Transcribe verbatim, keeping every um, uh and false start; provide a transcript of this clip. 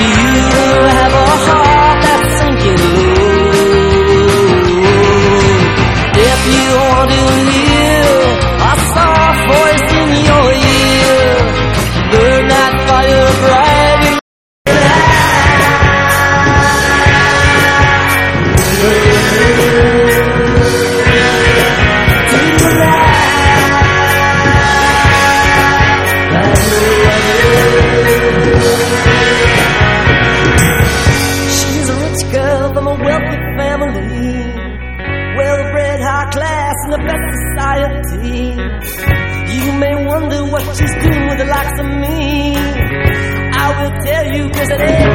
You have a heart that's sinking low. If you want to hear a soft voice in your ear, burn that fire bright in She's a rich girl from a wealthy family, well-bred, high class, in the best society. You may wonder what she's doing with the likes of me. I will tell you, 'cause it ain't